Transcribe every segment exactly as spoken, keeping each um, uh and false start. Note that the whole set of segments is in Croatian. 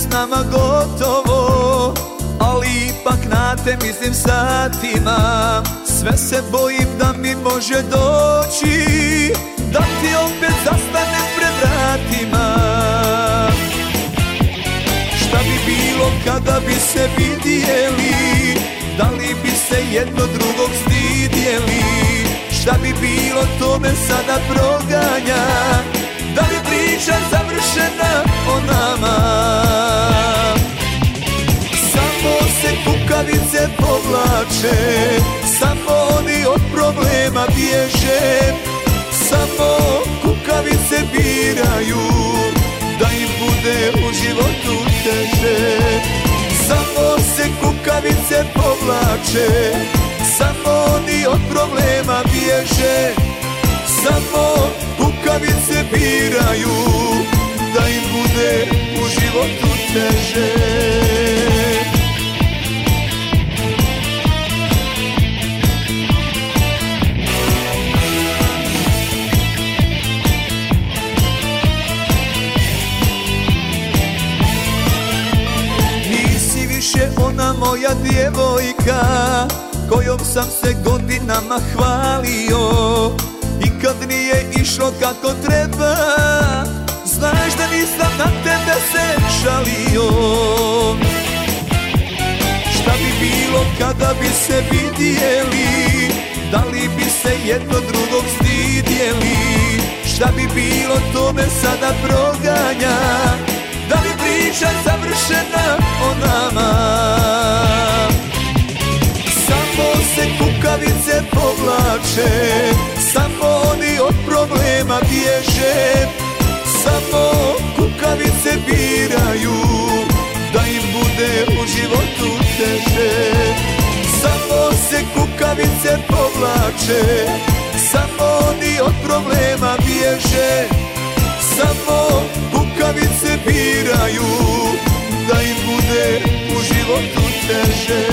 s nama gotovo, ali ipak na te mislim satima. Sve se bojim da mi može doći, da ti opet zastanem pred vratima. Šta bi bilo kada bi se vidjeli, da li bi se jedno drugog stidjeli? Šta bi bilo, to me sada proganja, da li priča završena o nama? Samo se kukavice povlače, samo oni od problema bježe. Samo kukavice biraju, da im bude u životu teže. Samo se kukavice povlače, samo oni od problema bježe. Samo kukavice biraju, da im bude u životu teže. Nisi više ona moja djevojka, kojom sam se godinama hvalio. I kad nije išlo kako treba, znaš da nisam na tebe se šalio. Šta bi bilo kada bi se vidjeli, da li bi se jedno drugog stidjeli? Šta bi bilo, to me sada proganja, da li priča završena o nama? Samo se kukavice povlače, samo oni od problema bježe. Samo kukavice biraju, da im bude u životu teže. Samo se kukavice povlače, samo oni od problema bježe. Samo kukavice biraju, da im bude u životu teže.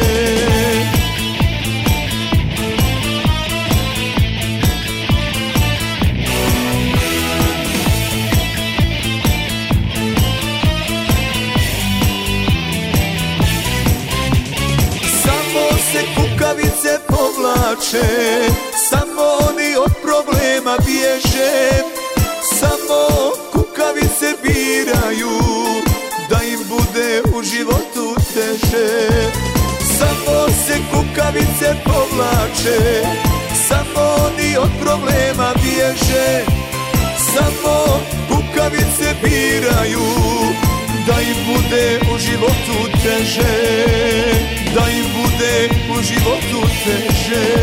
Kukavice povlače, samo oni od problema bježe. Samo kukavice biraju, da im bude u životu teže. Samo se kukavice povlače, samo oni od problema bježe. Samo kukavice biraju, da im bude u životu teže. Da im bude u životu teže.